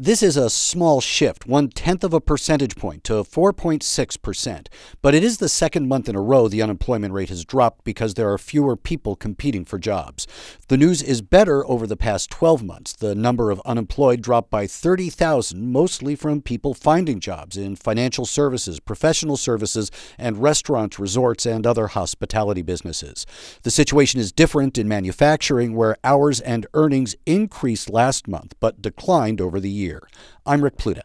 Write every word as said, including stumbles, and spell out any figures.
This is a small shift, one-tenth of a percentage point to four point six percent. But it is the second month in a row the unemployment rate has dropped because there are fewer people competing for jobs. The news is better over the past twelve months. The number of unemployed dropped by thirty thousand, mostly from people finding jobs in financial services, professional services, and restaurants, resorts, and other hospitality businesses. The situation is different in manufacturing, where hours and earnings increased last month but declined over the year. I'm Rick Pluta.